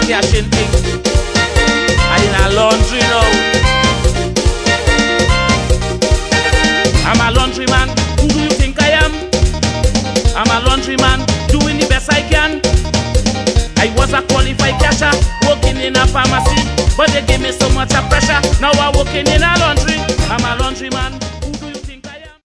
cashing thing. I in a laundry now. I'm a laundryman. Who do you think I am? I'm a laundryman, doing the best I can. I was a qualified cashier, working in a pharmacy, but they gave me so much pressure. Now I'm working in a laundry. I'm a laundryman.